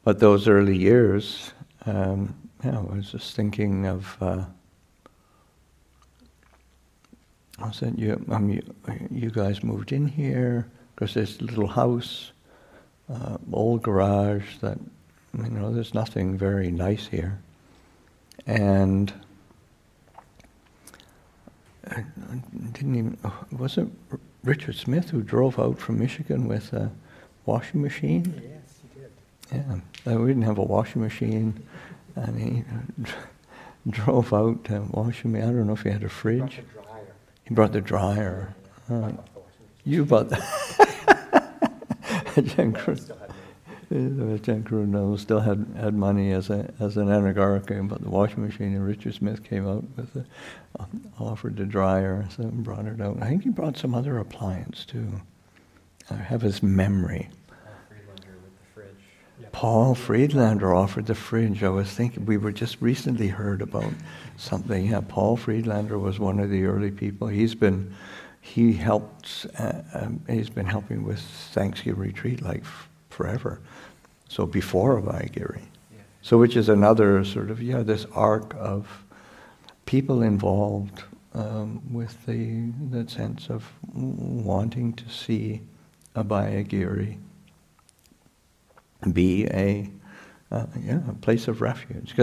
But those early years, I was just thinking of. I said, you guys moved in here because there's a little house, old garage that, there's nothing very nice here. And I didn't even, was it Richard Smith who drove out from Michigan with a washing machine? Yes, he did. Yeah, we didn't have a washing machine, and he drove out to wash me. I don't know if he had a fridge. He brought the dryer. You bought the Jen Crudell still had money as an anagarika, but the washing machine, and Richard Smith came out with offered the dryer, so brought it out. I think he brought some other appliance too. I have his memory. Friedlander with the fridge. Yep. Paul Friedlander offered the fridge. I was thinking, we were just recently heard about something. Yeah, Paul Friedlander was one of the early people. He's been helping with Thanksgiving retreat like forever. So before Vaigiri. Yeah. So which is another sort of, this arc of people involved with that sense of wanting to see Abhayagiri be a place of refuge. Because